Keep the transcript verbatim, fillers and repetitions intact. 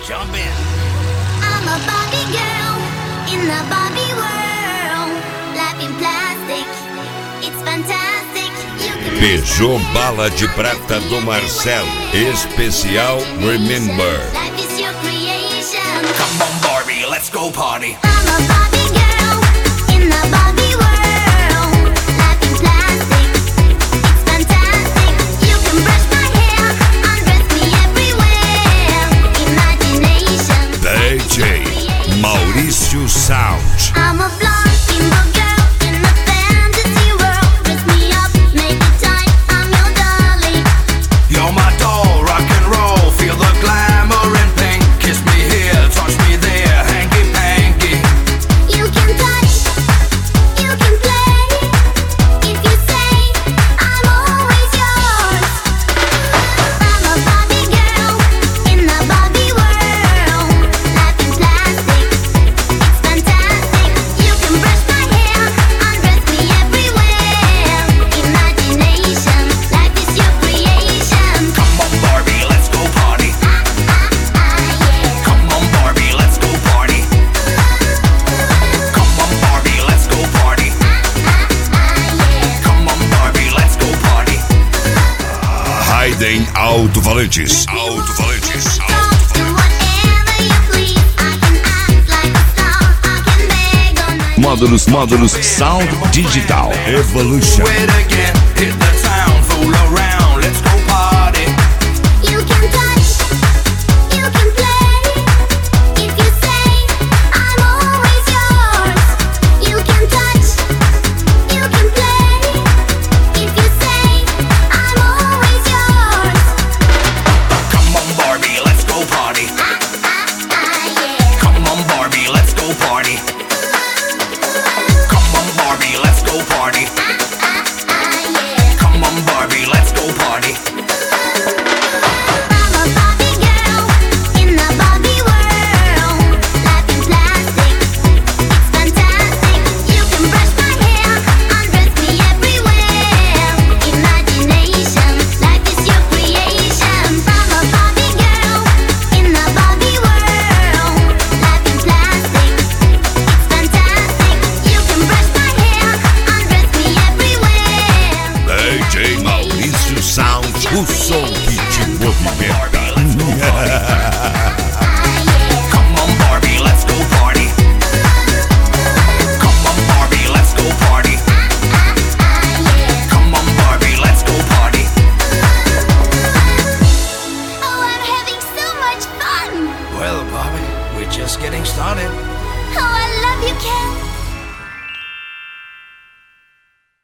Jump in. I'm a Barbie girl in the Barbie world. Life in plastic, it's fantastic. You can Peugeot Bala de Prata do Marcelo. Especial Remember. Life is your creation. Come on, Barbie, let's go party. I'm a Barbie girl in the Barbie world. Life in plastic, it's fantastic. You can brush my hair, undress me everywhere. Imagination. D J Maurício Sound. I'm a blonde steamboat girl in a fantasy world. Dress me up, make it tight, I'm your dolly. You're my doll, rock and roll. Feel the glamour and pink. Kiss me here, touch me there, hanky panky. You can touch, you can play. If you say I'm always yours. I'm a Barbie girl in the Barbie world. Life in plastic, it's fantastic. You can brush my hair, undress me everywhere. Imagination, life is your creation. Come on, Barbie, let's go party. Ah, ah, yeah. Come on, Barbie, let's go party. Come on, Barbie, let's go party. Come on, Barbie, let's go party. Hayden Alto-Falantes. Alto-Falantes. Do whatever you please. I can act like a star. I can beg on my Módulos, módulos Sound Digital. Evolution. Do it again, hit the town, fool around, let's go party. You can touch, you can play. If you say I'm always yours. You can touch, you can play. If you say I'm always yours. Come on, Barbie, let's go party. Ah, ah, ah, yeah. Come on, Barbie, let's go party. Come on, Barbie, let's go party. Ah, ah, yeah. Come on, Barbie, let's go party. I'm a Barbie girl in the Barbie world. Life in plastic, it's fantastic. You can brush my hair, undress me everywhere. Imagination, life is your creation. I'm a Barbie girl in the Barbie world. Life in plastic, it's fantastic. You can brush my hair, undress me everywhere. D J Maurício Sound. O som que te movimenta. Come on, Barbie, let's go party. Come on, Barbie, let's go party. Come on, Barbie, let's go party. Oh, I'm having so much fun. Well, Barbie, we're just getting started. Oh, I love you, Ken.